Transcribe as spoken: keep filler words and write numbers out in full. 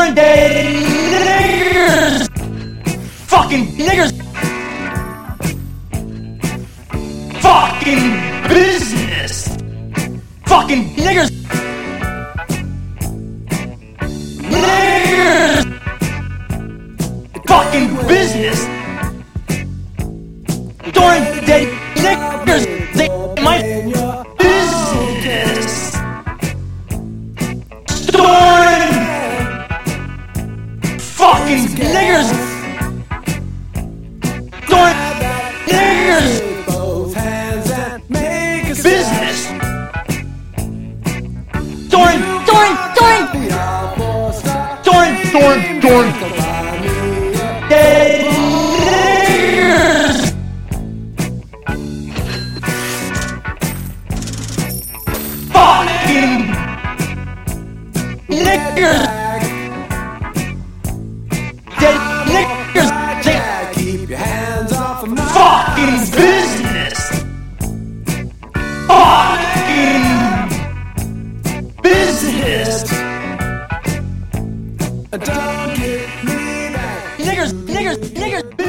Darn day niggers! Fucking niggers! Fucking business! Fucking niggers! Niggers! Fucking business! Darn day niggers! They my business! Darn fucking niggers! Darn niggers! Business! Darn, darn, darn! Darn, darn, darn! Day niggers! Fucking niggers! Day niggers! Keep your hands off of my Fucking business! Fucking business! Don't get me back. Niggers, niggers, niggers!